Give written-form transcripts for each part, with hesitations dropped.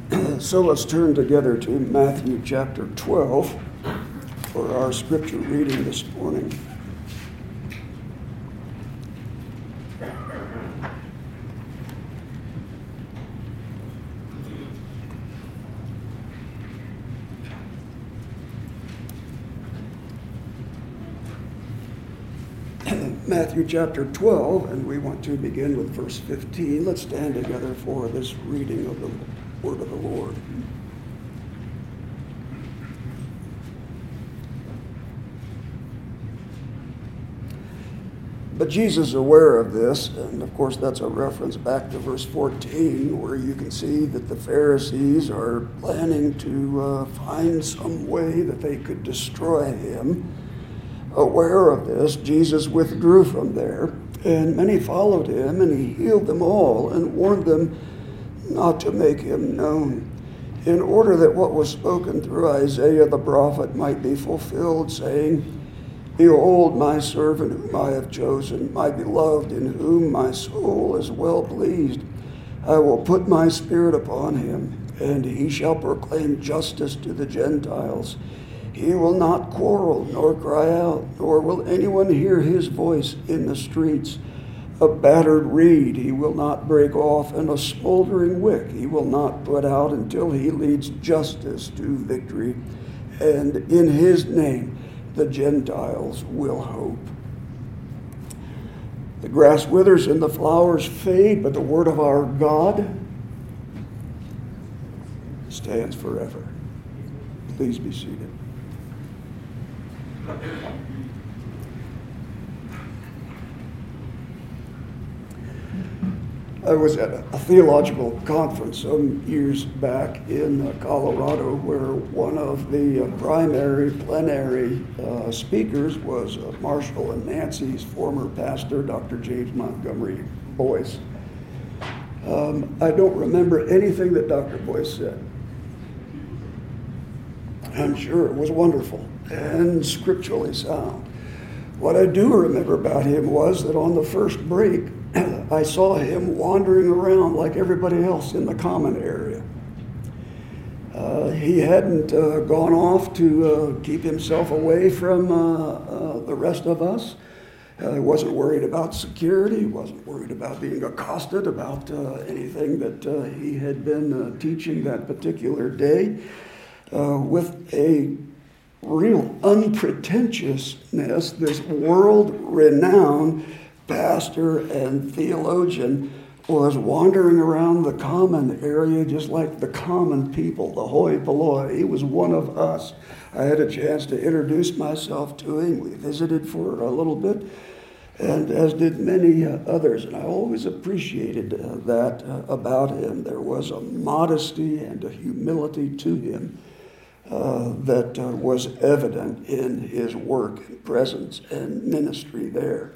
So let's turn together to Matthew chapter 12 for our scripture reading this morning. Matthew chapter 12, and we want to begin with verse 15. Let's stand together for this reading of the word of the Lord. But Jesus, aware of this, and of course that's a reference back to verse 14, where you can see that the Pharisees are planning to find some way that they could destroy him. Aware of this, Jesus withdrew from there, and many followed him, and he healed them all and warned them not to make him known, in order that what was spoken through Isaiah the prophet might be fulfilled, saying, Behold, my servant whom I have chosen, my beloved, in whom my soul is well pleased. I will put my spirit upon him, and he shall proclaim justice to the Gentiles. He will not quarrel nor cry out, nor will anyone hear his voice in the streets. A battered reed he will not break off, and a smoldering wick he will not put out until he leads justice to victory. And in his name the Gentiles will hope. The grass withers and the flowers fade, but the word of our God stands forever. Please be seated. I was at a theological conference some years back in Colorado, where one of the primary plenary speakers was Marshall and Nancy's former pastor, Dr. James Montgomery Boyce. I don't remember anything that Dr. Boyce said. I'm sure it was wonderful and scripturally sound. What I do remember about him was that on the first break, I saw him wandering around like everybody else in the common area. He hadn't gone off to keep himself away from the rest of us. He wasn't worried about security, wasn't worried about being accosted about anything that he had been teaching that particular day. With a real unpretentiousness, this world-renowned pastor and theologian was wandering around the common area just like the common people, the hoi polloi. He was one of us. I had a chance to introduce myself to him. We visited for a little bit, and as did many others. And I always appreciated that about him. There was a modesty and a humility to him that was evident in his work and presence and ministry there.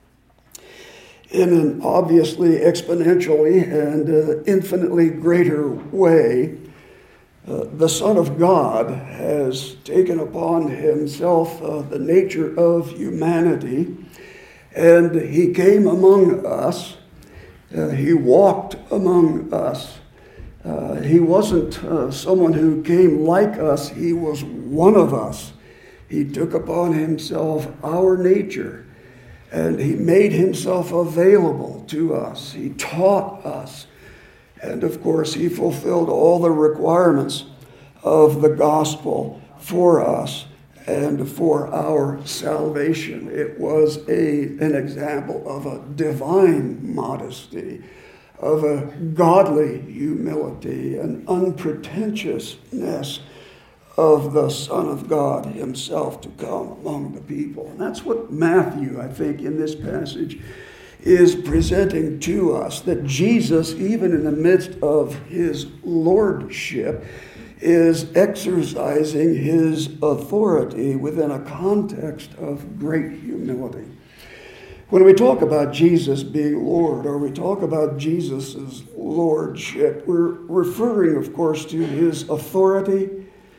In an obviously exponentially and infinitely greater way, the Son of God has taken upon himself the nature of humanity, and he came among us. He walked among us. He wasn't someone who came like us. He was one of us. He took upon himself our nature, and he made himself available to us. He taught us. And of course, he fulfilled all the requirements of the gospel for us and for our salvation. It was an example of a divine modesty, of a godly humility, an unpretentiousness of the Son of God himself to come among the people. And that's what Matthew, I think, in this passage is presenting to us, that Jesus, even in the midst of his lordship, is exercising his authority within a context of great humility. When we talk about Jesus being Lord, or we talk about Jesus' lordship, we're referring, of course, to his authority.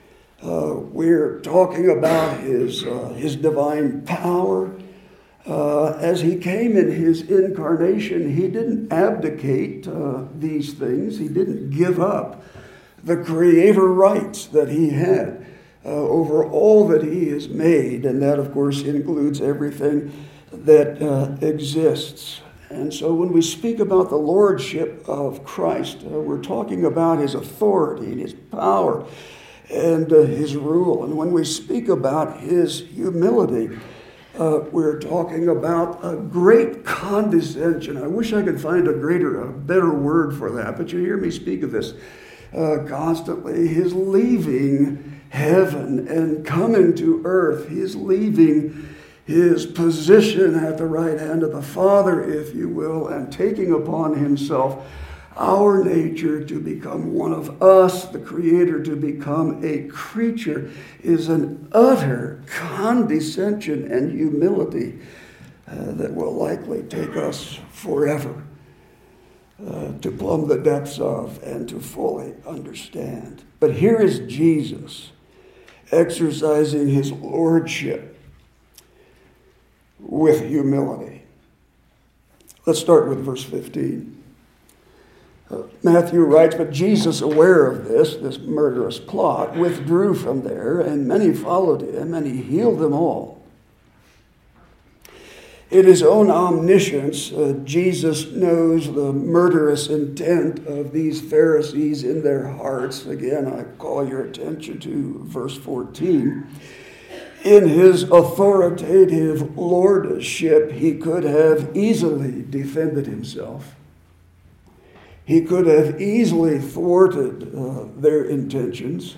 We're talking about his divine power. As he came in his incarnation, he didn't abdicate these things. He didn't give up the creator rights that he had over all that he has made, and that, of course, includes everything that exists. And so when we speak about the lordship of Christ, we're talking about his authority and his power and his rule. And when we speak about his humility, we're talking about a great condescension. I wish I could find a better word for that, but you hear me speak of this constantly. His leaving heaven and coming to earth. He's leaving his position at the right hand of the Father, if you will, and taking upon himself our nature to become one of us, the Creator to become a creature, is an utter condescension and humility that will likely take us forever to plumb the depths of and to fully understand. But here is Jesus exercising his lordship with humility. Let's start with verse 15. Matthew writes, "But Jesus, aware of this murderous plot, withdrew from there, and many followed him, and he healed them all." In his own omniscience, Jesus knows the murderous intent of these Pharisees in their hearts. Again, I call your attention to verse 14. In his authoritative lordship, he could have easily defended himself. He could have easily thwarted their intentions.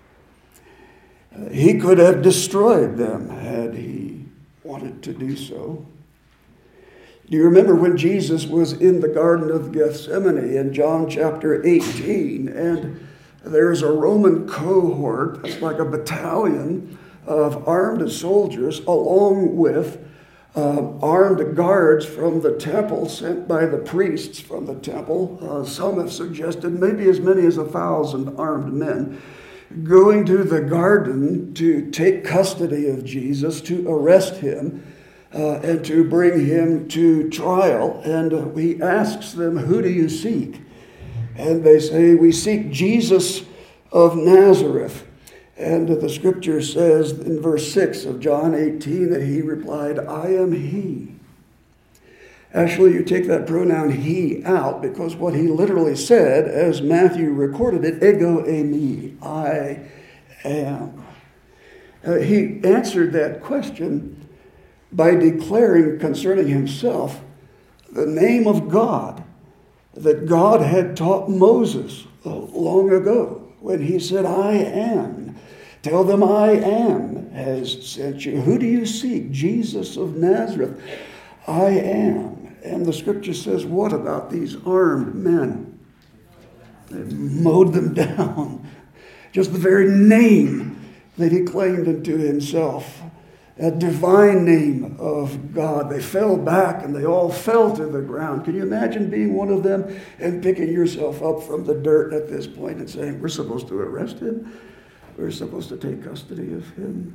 He could have destroyed them had he wanted to do so. Do you remember when Jesus was in the Garden of Gethsemane in John chapter 18, and there's a Roman cohort, it's like a battalion of armed soldiers, along with armed guards from the temple, sent by the priests from the temple. Some have suggested maybe as many as 1,000 armed men going to the garden to take custody of Jesus, to arrest him, and to bring him to trial. And he asks them, "Who do you seek?" And they say, "We seek Jesus of Nazareth." And the scripture says in verse 6 of John 18 that he replied, "I am he." Actually, you take that pronoun he out, because what he literally said, as Matthew recorded it, ego eimi, I am. He answered that question by declaring concerning himself the name of God that God had taught Moses long ago when he said, "I am. Tell them I am has sent you. Who do you seek? Jesus of Nazareth. I am." And the scripture says, what about these armed men? They mowed them down. Just the very name that he claimed unto himself, a divine name of God. They fell back and they all fell to the ground. Can you imagine being one of them and picking yourself up from the dirt at this point and saying, "We're supposed to arrest him. We're supposed to take custody of him"?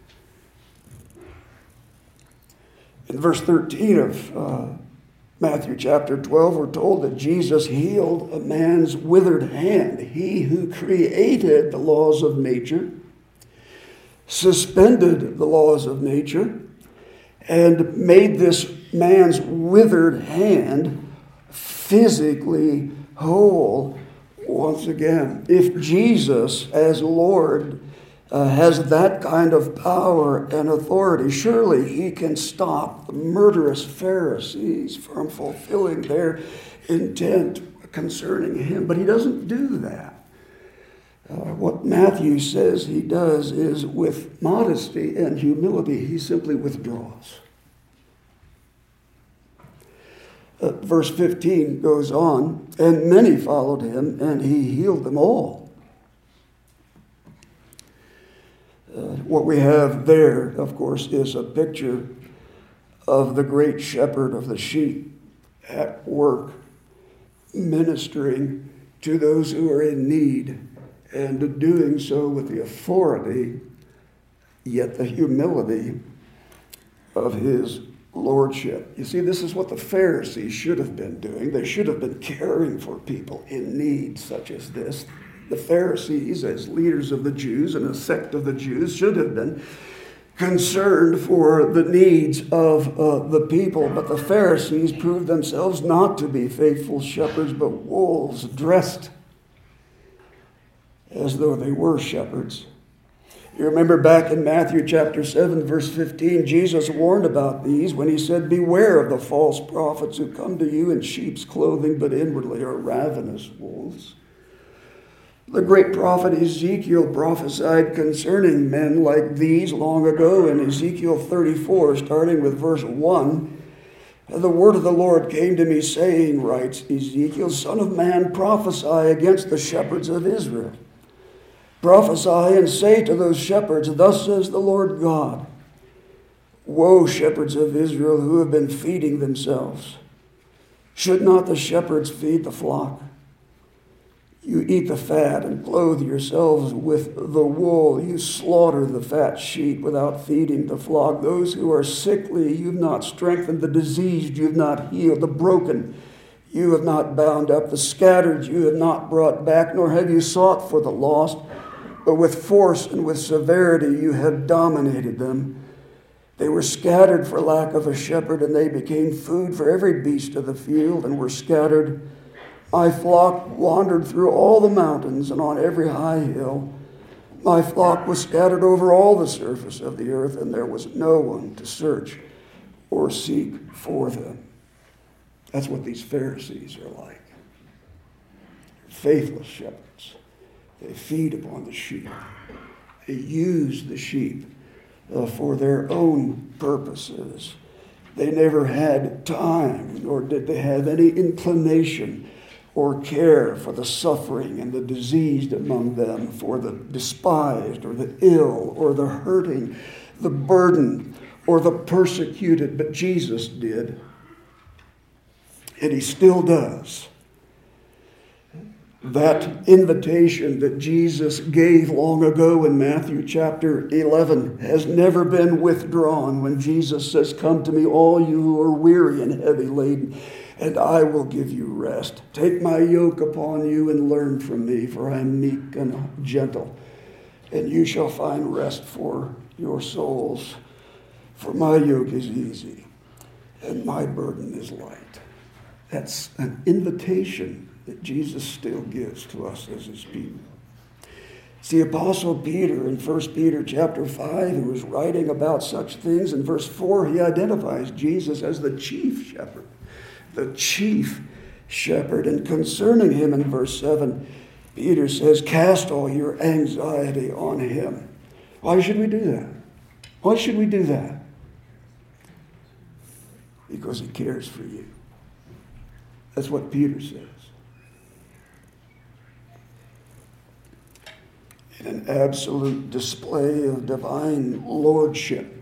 In verse 13 of Matthew chapter 12, we're told that Jesus healed a man's withered hand. He who created the laws of nature, suspended the laws of nature, and made this man's withered hand physically whole once again. If Jesus, as Lord, has that kind of power and authority, surely he can stop the murderous Pharisees from fulfilling their intent concerning him. But he doesn't do that. What Matthew says he does is, with modesty and humility, he simply withdraws. Verse 15 goes on, "And many followed him, and he healed them all." What we have there, of course, is a picture of the great shepherd of the sheep at work, ministering to those who are in need, and doing so with the authority, yet the humility of his lordship. You see, this is what the Pharisees should have been doing. They should have been caring for people in need such as this. The Pharisees, as leaders of the Jews and a sect of the Jews, should have been concerned for the needs of the people, but the Pharisees proved themselves not to be faithful shepherds, but wolves dressed as though they were shepherds. You remember back in Matthew chapter 7, verse 15, Jesus warned about these when he said, "Beware of the false prophets who come to you in sheep's clothing, but inwardly are ravenous wolves." The great prophet Ezekiel prophesied concerning men like these long ago in Ezekiel 34, starting with verse 1. "The word of the Lord came to me, saying," writes Ezekiel, "Son of man, prophesy against the shepherds of Israel. Prophesy and say to those shepherds, Thus says the Lord God, Woe, shepherds of Israel, who have been feeding themselves. Should not the shepherds feed the flock? You eat the fat and clothe yourselves with the wool. You slaughter the fat sheep without feeding the flock. Those who are sickly you have not strengthened. The diseased you have not healed. The broken you have not bound up. The scattered you have not brought back, nor have you sought for the lost. But with force and with severity you have dominated them. They were scattered for lack of a shepherd, and they became food for every beast of the field, and were scattered. My flock wandered through all the mountains and on every high hill. My flock was scattered over all the surface of the earth, and there was no one to search or seek for them." That's what these Pharisees are like. Faithless shepherds. They feed upon the sheep. They use the sheep for their own purposes. They never had time, nor did they have any inclination or care for the suffering and the diseased among them, for the despised or the ill or the hurting, the burdened or the persecuted. But Jesus did, and he still does. That invitation that Jesus gave long ago in Matthew chapter 11 has never been withdrawn when Jesus says, "Come to me, all you who are weary and heavy laden, and I will give you rest. Take my yoke upon you and learn from me, for I am meek and gentle, and you shall find rest for your souls. For my yoke is easy, and my burden is light." That's an invitation that Jesus still gives to us as his people. It's the Apostle Peter in 1 Peter chapter 5 who is writing about such things. In verse 4, he identifies Jesus as the chief shepherd. The chief shepherd. And concerning him in verse 7, Peter says, "Cast all your anxiety on him." Why should we do that? Why should we do that? Because he cares for you. That's what Peter says. In an absolute display of divine lordship,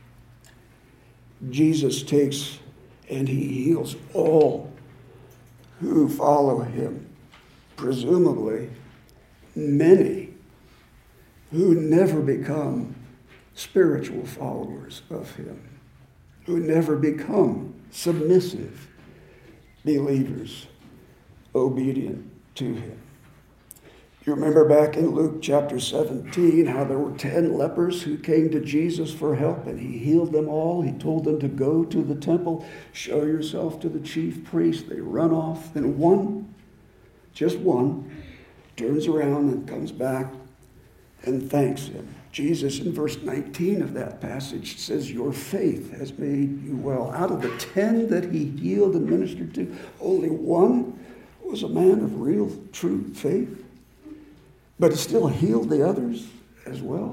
Jesus takes and he heals all who follow him. Presumably, many who never become spiritual followers of him, who never become submissive believers, obedient to him. You remember back in Luke chapter 17 how there were 10 lepers who came to Jesus for help, and he healed them all. He told them to go to the temple, show yourself to the chief priest. They run off, and one, just one, turns around and comes back and thanks him. Jesus in verse 19 of that passage says, "Your faith has made you well." Out of the 10 that he healed and ministered to, only one was a man of real, true faith. But he still healed the others as well.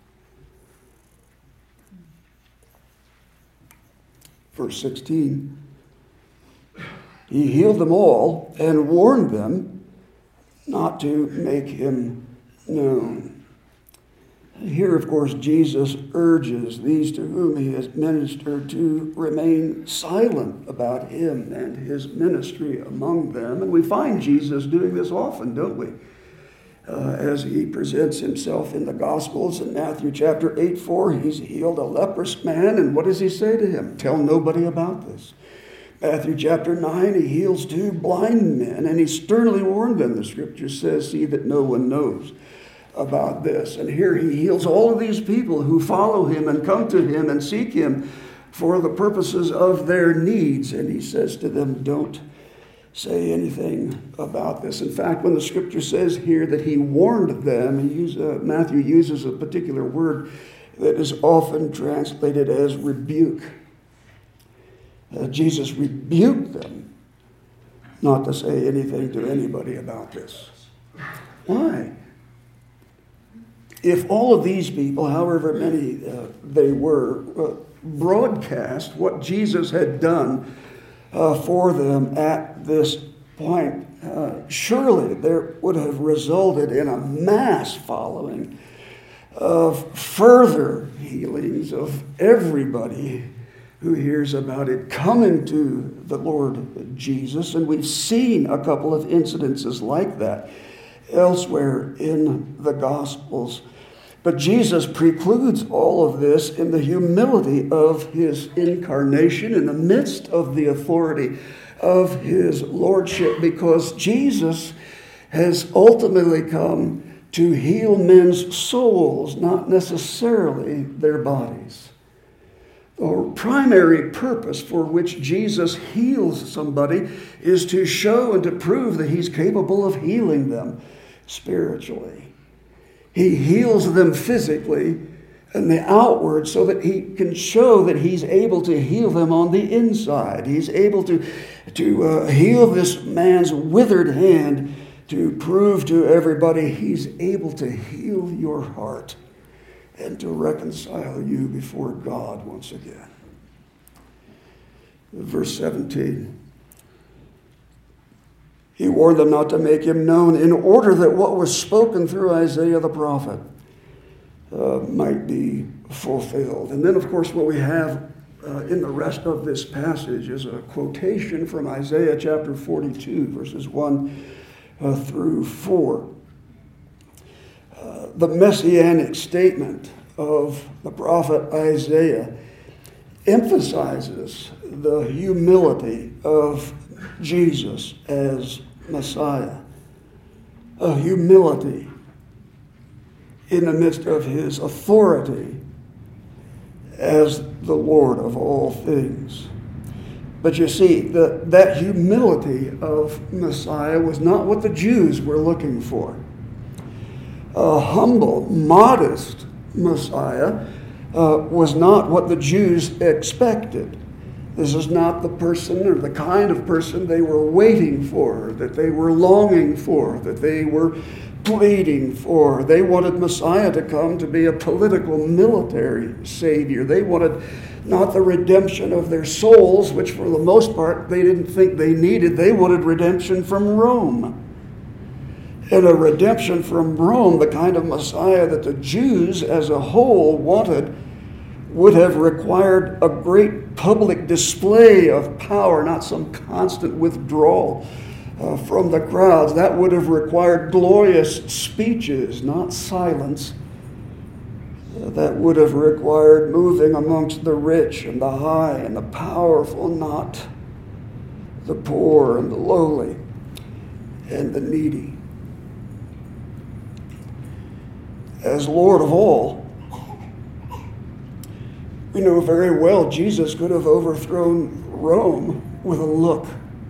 Verse 16, he healed them all and warned them not to make him known. Here, of course, Jesus urges these to whom he has ministered to remain silent about him and his ministry among them. And we find Jesus doing this often, don't we? As he presents himself in the Gospels in Matthew chapter 8:4, he's healed a leprous man, and what does he say to him? Tell nobody about this. Matthew chapter 9, he heals 2 blind men, and he sternly warned them. The scripture says, see that no one knows about this. And here he heals all of these people who follow him and come to him and seek him for the purposes of their needs. And he says to them, don't say anything about this. In fact, when the scripture says here that he warned them, Matthew uses a particular word that is often translated as rebuke. Jesus rebuked them not to say anything to anybody about this. Why? If all of these people, however many they were, broadcast what Jesus had done for them at this point, surely there would have resulted in a mass following of further healings of everybody who hears about it coming to the Lord Jesus. And we've seen a couple of incidences like that elsewhere in the Gospels. But Jesus precludes all of this in the humility of his incarnation in the midst of the authority of his lordship, because Jesus has ultimately come to heal men's souls, not necessarily their bodies. The primary purpose for which Jesus heals somebody is to show and to prove that he's capable of healing them spiritually. He heals them physically and the outward so that he can show that he's able to heal them on the inside. He's able to heal this man's withered hand to prove to everybody he's able to heal your heart and to reconcile you before God once again. Verse 17. He warned them not to make him known in order that what was spoken through Isaiah the prophet might be fulfilled. And then, of course, what we have in the rest of this passage is a quotation from Isaiah chapter 42, verses 1 through 4. The messianic statement of the prophet Isaiah emphasizes the humility of Jesus as Messiah, a humility in the midst of his authority as the Lord of all things. But you see, that humility of Messiah was not what the Jews were looking for. A humble, modest Messiah was not what the Jews expected. This is not the person or the kind of person they were waiting for, that they were longing for, that they were pleading for. They wanted Messiah to come to be a political, military savior. They wanted not the redemption of their souls, which for the most part they didn't think they needed. They wanted redemption from Rome. And a redemption from Rome, the kind of Messiah that the Jews as a whole wanted, would have required a great public display of power, not some constant withdrawal from the crowds. That would have required glorious speeches, not silence. That would have required moving amongst the rich and the high and the powerful, not the poor and the lowly and the needy. As Lord of all, we know very well Jesus could have overthrown Rome with a look.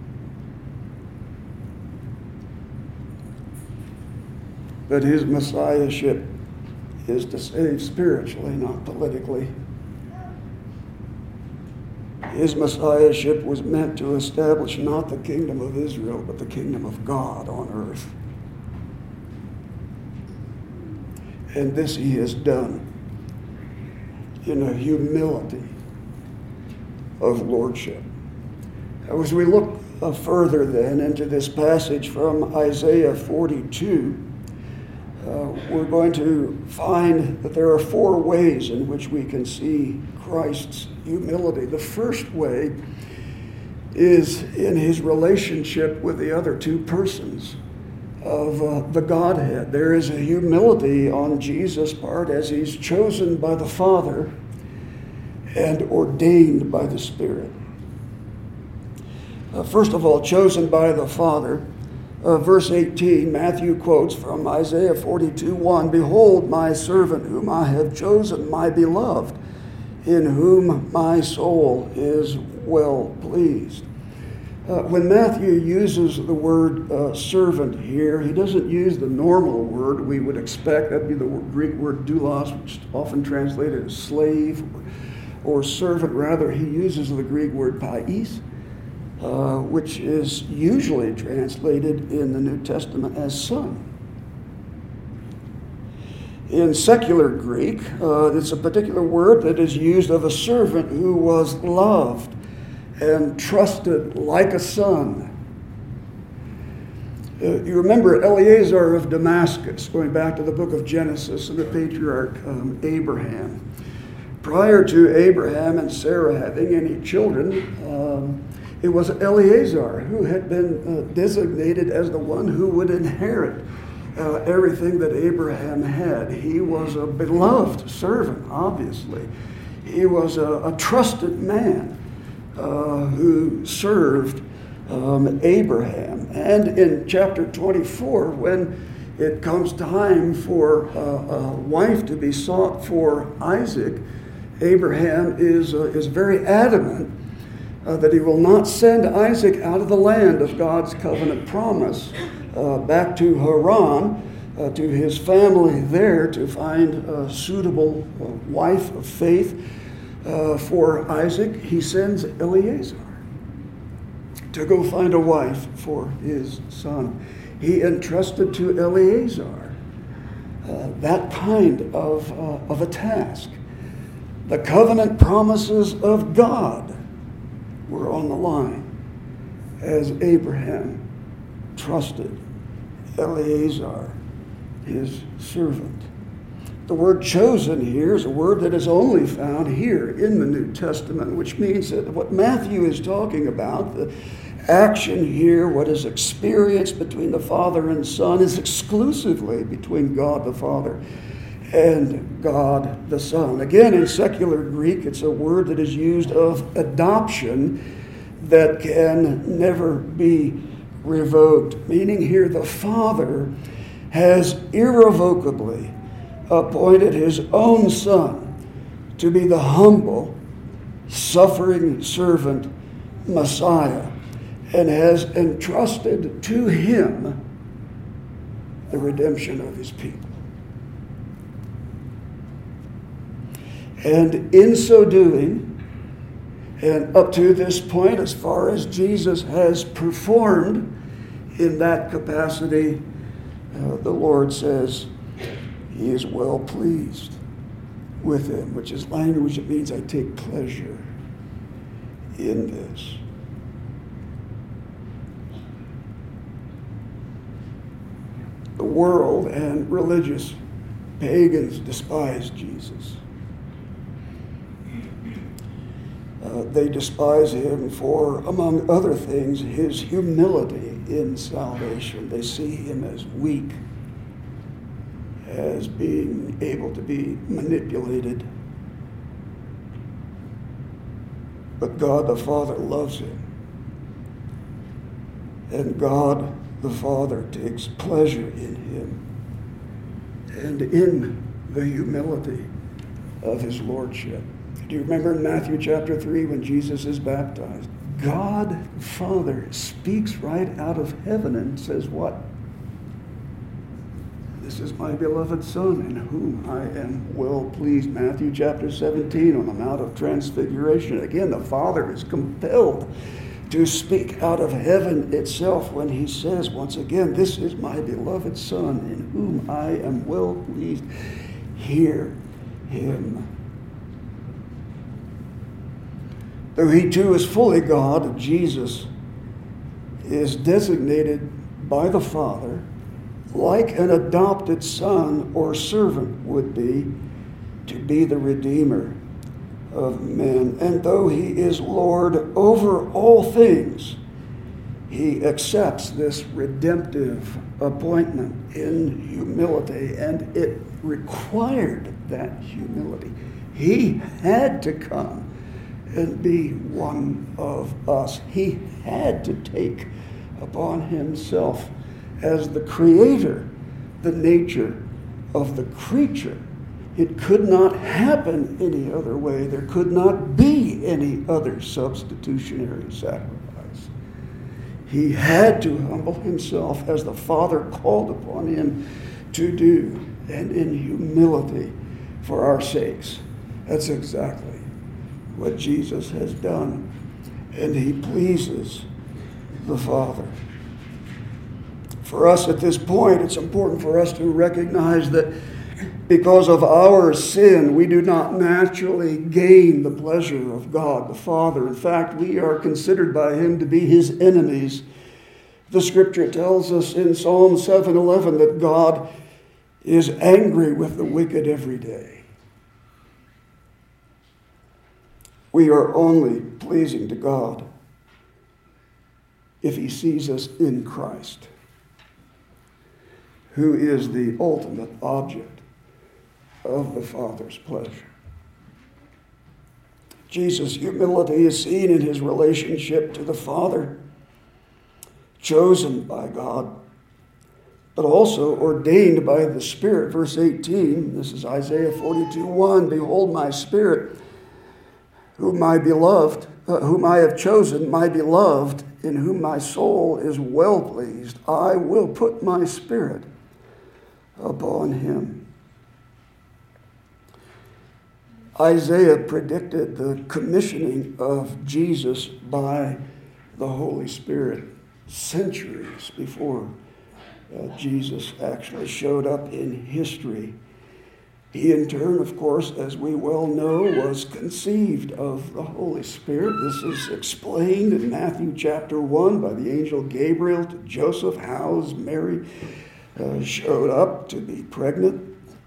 But his messiahship is to save spiritually, not politically. His messiahship was meant to establish not the kingdom of Israel, but the kingdom of God on earth. And this he has done in a humility of lordship. As we look further then into this passage from Isaiah 42, we're going to find that there are 4 ways in which we can see Christ's humility. The first way is in his relationship with the other 2 persons of the Godhead. There is a humility on Jesus' part as he's chosen by the Father and ordained by the Spirit. First of all, chosen by the Father. Verse 18, Matthew quotes from Isaiah 42:1, "Behold, my servant whom I have chosen, my beloved, in whom my soul is well pleased." When Matthew uses the word servant here, he doesn't use the normal word we would expect. That'd be the Greek word doulos, which is often translated as slave or servant. Rather, he uses the Greek word pais, which is usually translated in the New Testament as son. In secular Greek, it's a particular word that is used of a servant who was loved and trusted like a son. You remember Eliezer of Damascus, going back to the book of Genesis and the patriarch Abraham. Prior to Abraham and Sarah having any children, it was Eliezer who had been designated as the one who would inherit everything that Abraham had. He was a beloved servant, obviously. He was a trusted man who served Abraham. And in chapter 24, when it comes time for a wife to be sought for Isaac, Abraham is very adamant that he will not send Isaac out of the land of God's covenant promise back to Haran, to his family there, to find a suitable wife of faith for Isaac. He sends Eliezer to go find a wife for his son. He entrusted to Eliezer that kind of a task. The covenant promises of God were on the line as Abraham trusted Eliezer, his servant. The word chosen here is a word that is only found here in the New Testament, which means that what Matthew is talking about, the action here, what is experienced between the Father and Son, is exclusively between God the Father and God the Son. Again, in secular Greek, it's a word that is used of adoption that can never be revoked, meaning here the Father has irrevocably appointed his own Son to be the humble, suffering servant Messiah, and has entrusted to him the redemption of his people. And in so doing, and up to this point, as far as Jesus has performed in that capacity, the Lord says he is well pleased with him, which is language that means I take pleasure in this. The world and religious pagans despise Jesus. They despise him for, among other things, his humility in salvation. They see him as weak, as being able to be manipulated. But God the Father loves him. And God the Father takes pleasure in him and in the humility of his lordship. Do you remember in Matthew chapter 3 when Jesus is baptized? God the Father speaks right out of heaven and says what? This is my beloved Son in whom I am well pleased. Matthew chapter 17 on the Mount of Transfiguration. Again, the Father is compelled to speak out of heaven itself when he says once again, this is my beloved Son in whom I am well pleased. Hear him. Though he too is fully God, Jesus is designated by the Father like an adopted son or servant would be, to be the Redeemer of men. And though he is Lord over all things, he accepts this redemptive appointment in humility, and it required that humility. He had to come and be one of us. He had to take upon himself as the creator the nature of the creature. It could not happen any other way. There could not be any other substitutionary sacrifice. He had to humble himself as the Father called upon him to do, and in humility for our sakes. That's exactly what Jesus has done, and he pleases the Father. For us at this point, it's important for us to recognize that because of our sin, we do not naturally gain the pleasure of God the Father. In fact, we are considered by him to be his enemies. The scripture tells us in Psalm 7:11 that God is angry with the wicked every day. We are only pleasing to God if he sees us in Christ, who is the ultimate object of the Father's pleasure. Jesus' humility is seen in his relationship to the Father, chosen by God, but also ordained by the Spirit. Verse 18, this is Isaiah 42:1, "Behold, my Spirit, whom I have chosen, my beloved, in whom my soul is well pleased. I will put my Spirit upon him." Isaiah predicted the commissioning of Jesus by the Holy Spirit centuries before Jesus actually showed up in history. He, in turn, of course, as we well know, was conceived of the Holy Spirit. This is explained in Matthew chapter 1 by the angel Gabriel to Joseph, how Mary showed up to be pregnant.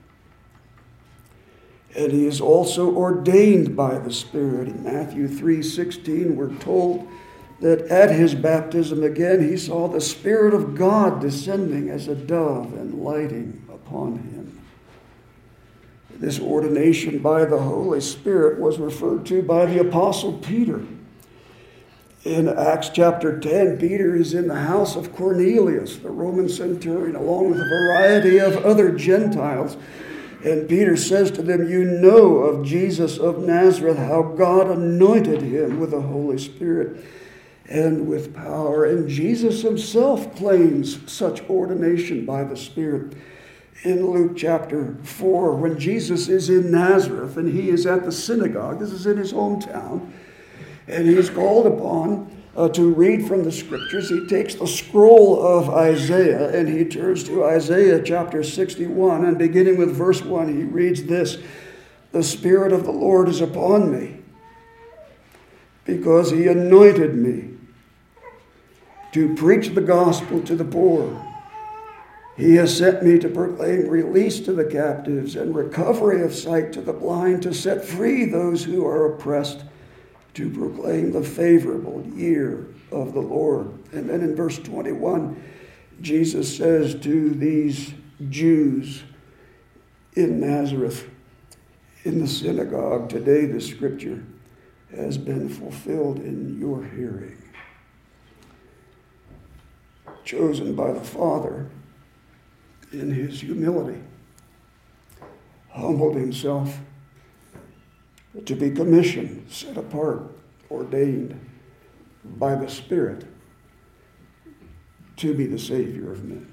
And he is also ordained by the Spirit. In Matthew 3:16, we're told that at his baptism again, he saw the Spirit of God descending as a dove and lighting upon him. This ordination by the Holy Spirit was referred to by the Apostle Peter. In Acts chapter 10, Peter is in the house of Cornelius, the Roman centurion, along with a variety of other Gentiles. And Peter says to them, "You know of Jesus of Nazareth, how God anointed him with the Holy Spirit and with power." And Jesus himself claims such ordination by the Spirit. In Luke chapter 4, when Jesus is in Nazareth and he is at the synagogue, this is in his hometown, and he's called upon to read from the scriptures, he takes the scroll of Isaiah and he turns to Isaiah chapter 61, and beginning with verse 1, he reads this: "The Spirit of the Lord is upon me, because he anointed me to preach the gospel to the poor. He has sent me to proclaim release to the captives and recovery of sight to the blind, to set free those who are oppressed, to proclaim the favorable year of the Lord." And then in verse 21, Jesus says to these Jews in Nazareth, in the synagogue, "Today the scripture has been fulfilled in your hearing." Chosen by the Father, in his humility, humbled himself to be commissioned, set apart, ordained by the Spirit to be the Savior of men.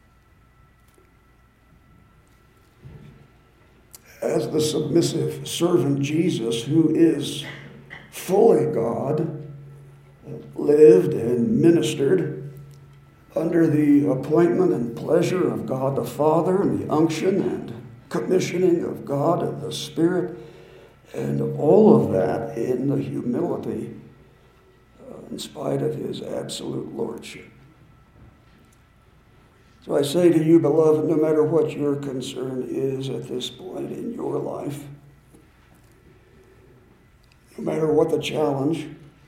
As the submissive servant Jesus, who is fully God, lived and ministered under the appointment and pleasure of God the Father, and the unction and commissioning of God and the Spirit, and all of that in the humility in spite of his absolute lordship. So I say to you, beloved, no matter what your concern is at this point in your life, no matter what the challenge,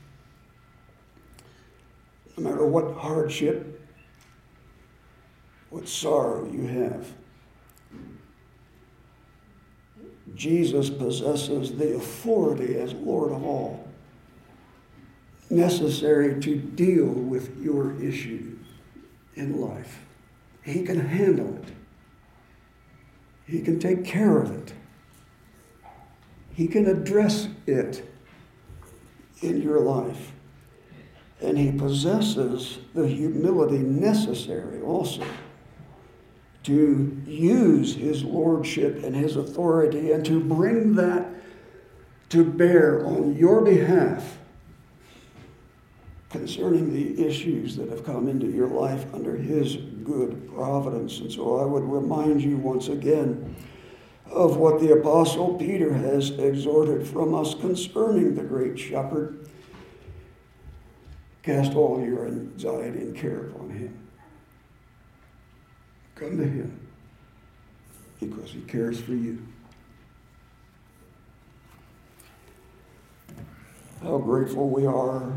no matter what hardship, what sorrow you have, Jesus possesses the authority as Lord of all necessary to deal with your issue in life. He can handle it. He can take care of it. He can address it in your life. And he possesses the humility necessary also to use his lordship and his authority and to bring that to bear on your behalf concerning the issues that have come into your life under his good providence. And so I would remind you once again of what the Apostle Peter has exhorted from us concerning the great shepherd. Cast all your anxiety and care upon him. Come to him because he cares for you. How grateful we are,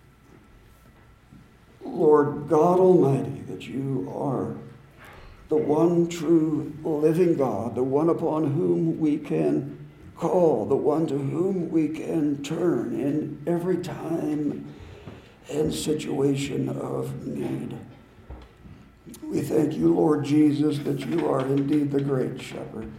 Lord God Almighty, that you are the one true living God, the one upon whom we can call, the one to whom we can turn in every time and situation of need. We thank you, Lord Jesus, that you are indeed the great shepherd,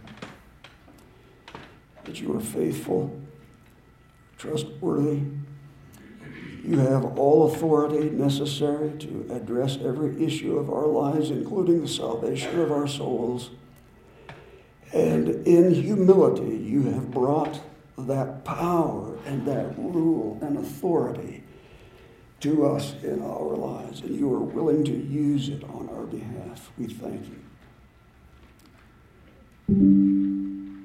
that you are faithful, trustworthy. You have all authority necessary to address every issue of our lives, including the salvation of our souls. And in humility, you have brought that power and that rule and authority to us in our lives, and you are willing to use it on our behalf. We thank you.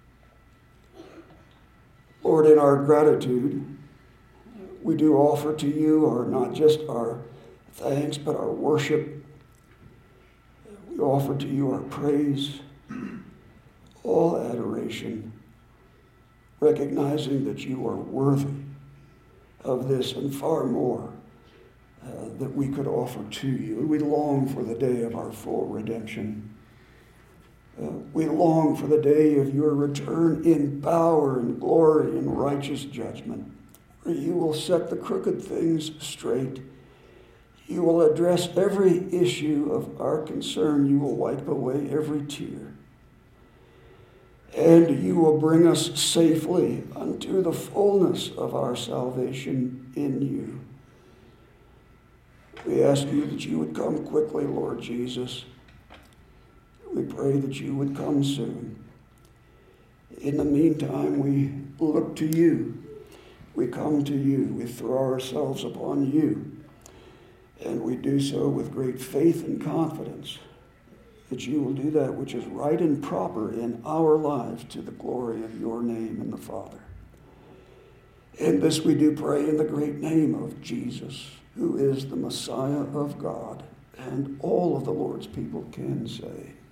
Lord, in our gratitude, we do offer to you not just our thanks, but our worship. We offer to you our praise, all adoration, recognizing that you are worthy of this and far more that we could offer to you. We long for the day of our full redemption. We long for the day of your return in power and glory and righteous judgment, where you will set the crooked things straight. You will address every issue of our concern. You will wipe away every tear. And you will bring us safely unto the fullness of our salvation in you. We ask you that you would come quickly, Lord Jesus. We pray that you would come soon. In the meantime, we look to you. We come to you. We throw ourselves upon you. And we do so with great faith and confidence that you will do that which is right and proper in our lives to the glory of your name and the Father. And this we do pray in the great name of Jesus, who is the Messiah of God. And all of the Lord's people can say,